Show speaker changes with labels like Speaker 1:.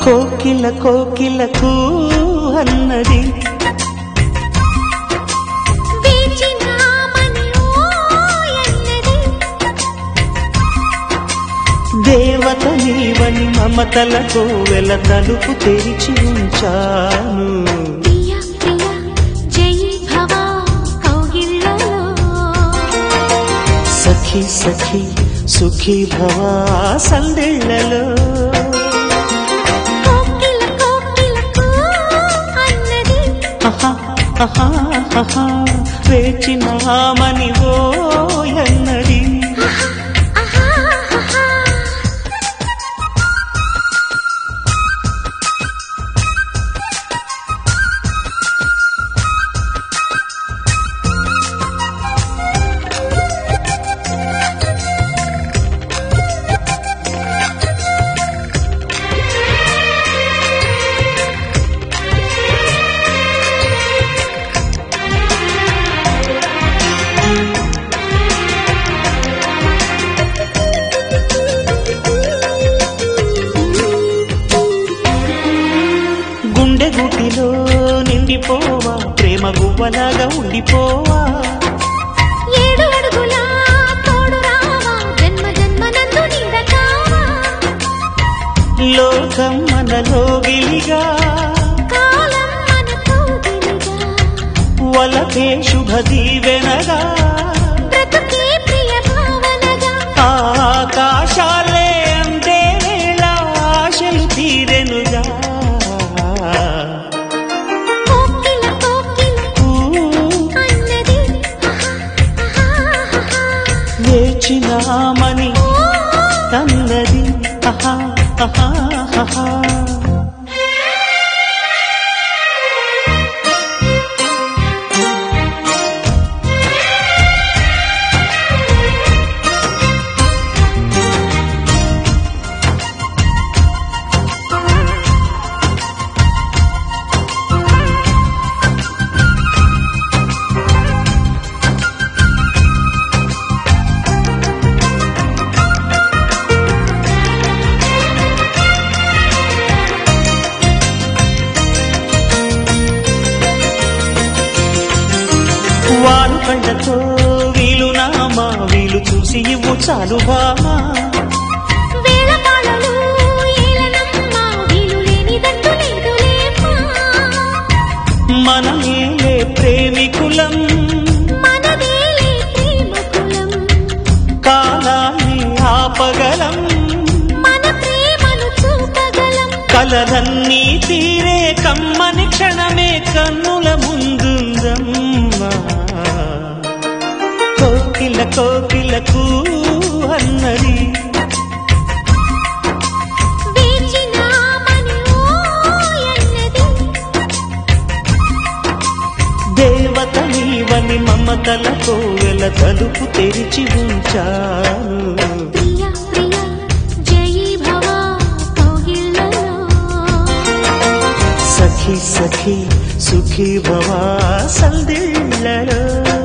Speaker 1: కోకిల కోకిలకు అన్నది దేవత నీవని మమతలతో వెల తలుపు తెరిచి ఉంచాను. సఖీ సఖీ సుఖీ భవా సందేళ్లలో వేచినామని ఓయన్నది. గుటిలో నిండిపోవా ప్రేమ గువ్వలాగా ఉండిపోవా.
Speaker 2: 7 అడుగుల తోడు రావా జన్మ జన్మనందు నీడకావా.
Speaker 1: లోకం మనలోగిలిగా
Speaker 2: కాలం మనతో దిలిగా
Speaker 1: వలపే శుభ దీవెనగా
Speaker 2: బ్రతుకే ప్రియ భావనగా
Speaker 1: ఆకాశాలే అందే వేళ ఆశలు తీరెనుగా. వేచినామని అన్నది ఆహా ఆహా ఆహా. వారు కండతో వీలు నామా వీలు చూసి ఇవ్వు చాలు బామా.
Speaker 2: వేళకాలలు ఏలనమ్మా వీలు లేనిదంటూ లేదులేమ్మా.
Speaker 1: మనమేలే ప్రేమికులం
Speaker 2: మనదేలే ప్రేమకులం.
Speaker 1: కాలాన్ని ఆపగలం
Speaker 2: మన ప్రేమను చూపగలం.
Speaker 1: కలలన్నీ తీరే కమ్మని క్షణమే కన్నుల ముందుందమ్మా. కోకిల కోకిలకు అన్నది
Speaker 2: వేచినామని ఓయన్నది.
Speaker 1: దేవత నీవని మమతలతో వెల తలుపు తెరిచి ఉంచాను.
Speaker 2: ప్రియ ప్రియ జయీ భవ కౌగిళ్ళలో
Speaker 1: సఖీ సఖీ సుఖీ భవా సందేళ్లలో